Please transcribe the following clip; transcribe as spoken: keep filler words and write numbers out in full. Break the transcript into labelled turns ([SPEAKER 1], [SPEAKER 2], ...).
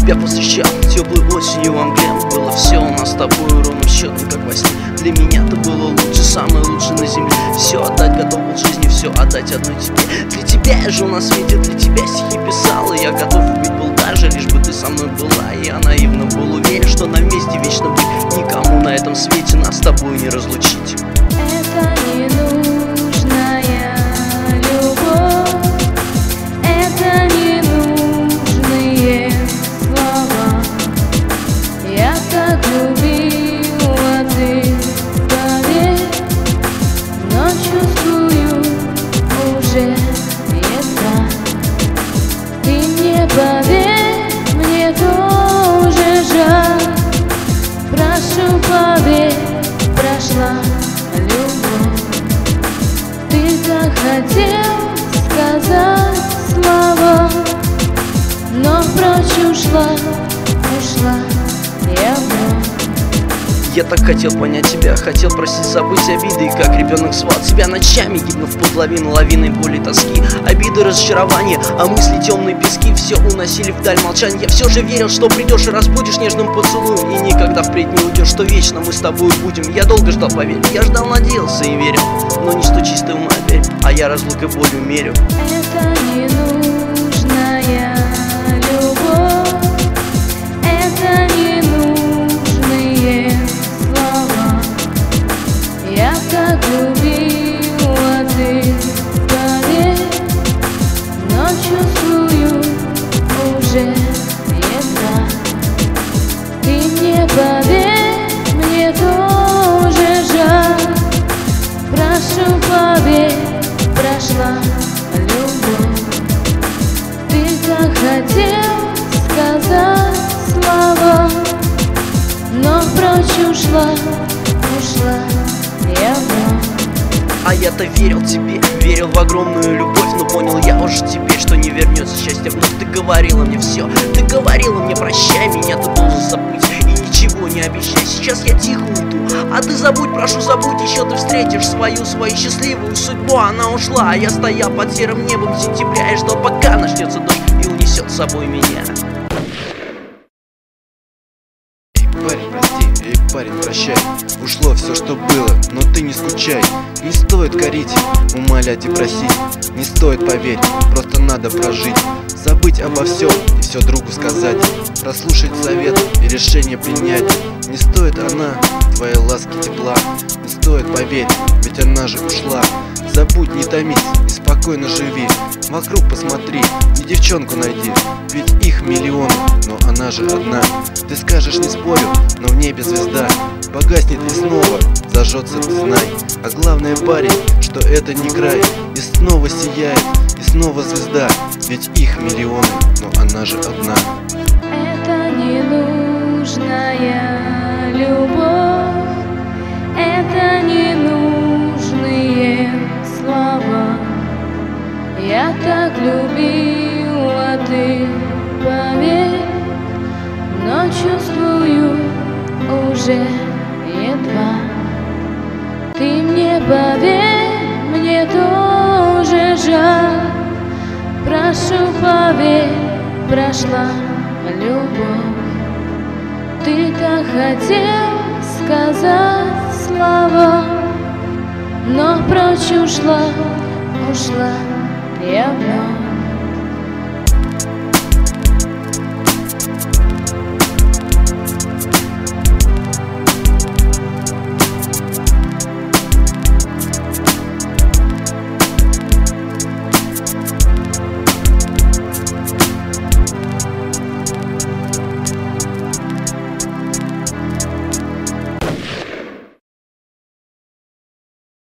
[SPEAKER 1] тебя повстречал теплой осенью в Англии. Было все у нас с тобой ровным счетом, как во сне. Для меня ты было лучше, самое лучшее на земле. Все отдать готов был жизни, все отдать одной тебе. Для тебя я жил на свете, для тебя стихи писал. И я готов убить был даже, лишь бы ты со мной была. И я наивно был уверен, что на месте вечно быть. Никому на этом свете нас с тобой не разлучить.
[SPEAKER 2] Это ненужная любовь, это ненужные слова. Я так любила, ты поверь, но чувствую уже едва. Ты мне поверь, мне тоже жаль. Прошу, поверь, прошла любовь. Ты так хотел сказать слова, но прочь ушла, ушла я вновь.
[SPEAKER 1] Я так хотел понять тебя, хотел простить, забыть обиды. И как ребенок звал тебя ночами, гибнув под лавину, лавиной боли, тоски. Обиды, разочарования, а мысли темные пески все уносили вдаль молчания. Я все же верил, что придешь и разбудишь нежным поцелуем. И никогда впредь не уйдешь, что вечно мы с тобой будем. Я долго ждал, поверь, я ждал, надеялся и верил. Но не стучись ты в мою дверь, а я разлукой болью мерю.
[SPEAKER 2] Это ненужная любовь, это ненужные слова. Я так любила, ты поверь, но чувствую уже едва. Ты мне поверь, мне тоже жаль. Прошу, поверь, прошла любовь. Ты так хотел сказать слова, но прочь ушла, ушла я вновь.
[SPEAKER 1] А я-то верил тебе, верил в огромную любовь. Но понял я уже теперь, что не вернется счастье вновь. Ты говорила мне все, ты говорила мне прощай, меня ты должен забыть и ничего не обещай. Сейчас я тихо уйду, а ты забудь, прошу забудь. Еще ты встретишь свою, свою счастливую судьбу. Она ушла, а я стоял под серым небом сентября и ждал, пока начнется дождь и унесет с собой меня.
[SPEAKER 3] Парень, прости, эй, парень, прощай. Ушло все, что было, но ты не скучай. Не стоит корить, умолять и просить. Не стоит, поверь, просто надо прожить. Забыть обо всем и все другу сказать. Прослушать совет и решение принять. Не стоит она твоей ласки, тепла. Не стоит, поверь, ведь она же ушла. Забудь, не томись и спокойно живи. Вокруг посмотри, и девчонку найди. Ведь их миллионы, но она же одна. Ты скажешь, не спорю, но в небе звезда погаснет и снова зажжется, ты знай. А главное, парень, что это не край. И снова сияет, и снова звезда. Ведь их миллионы, но она же одна.
[SPEAKER 2] Это ненужная любовь, это ненужные слова. Я так любила, ты поверь, но чувствую уже едва. Ты мне поверь, мне тоже жаль. Прошу, поверь, прошла любовь. Ты так хотел сказать слова, но прочь ушла, ушла я вновь.